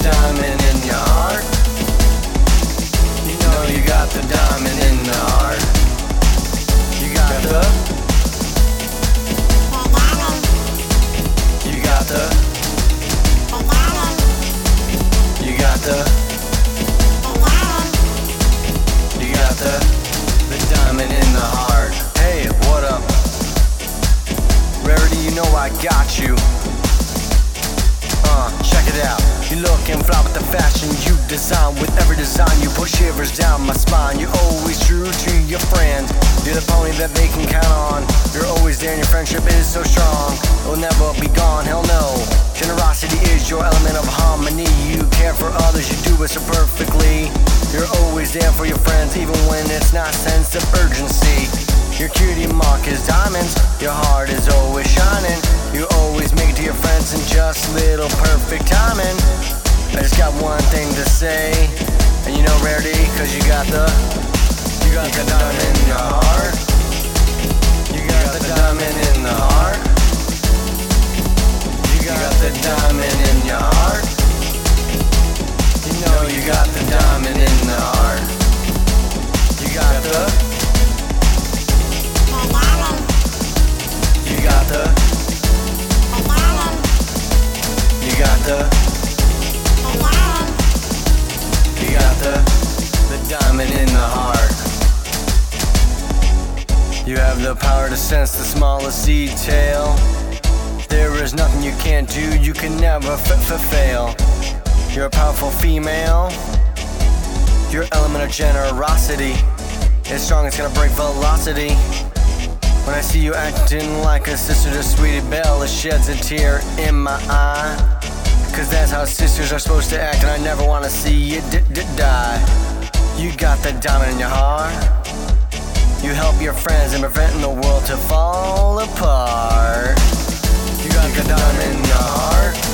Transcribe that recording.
diamond in your heart. You know you got the diamond in the heart. You got the You got the You got the You got the diamond in the heart. Hey, what up? Rarity, you know I got you. Check it out. You looking fly with the fashion you design. With every design you put shivers down my spine. You're always true to your friends. You're the pony that they can count on. You're always there and your friendship is so strong. It will never be gone, hell no. Generosity is your element of harmony. You care for others, you do it so perfectly. You're always there for your friends, even when it's not sense of urgency. Your cutie mark is diamonds. Your heart is always shining. You always make it to your friends in just little perfect timing. I just got one thing to say, and you know Rarity, cause you got the diamond in your heart. You got the diamond in the heart. You got the diamond in your heart. You know you got the diamond in the heart. You got the You got the You got the diamond in the heart. You have the power to sense the smallest detail. There is nothing you can't do, you can never fail. You're a powerful female. Your element of generosity is strong, it's gonna break velocity. When I see you acting like a sister to Sweetie Belle, it sheds a tear in my eye. Cause that's how sisters are supposed to act, and I never wanna see you die. You got the diamond in your heart. You help your friends in preventing the world to fall apart. You got the diamond in your heart.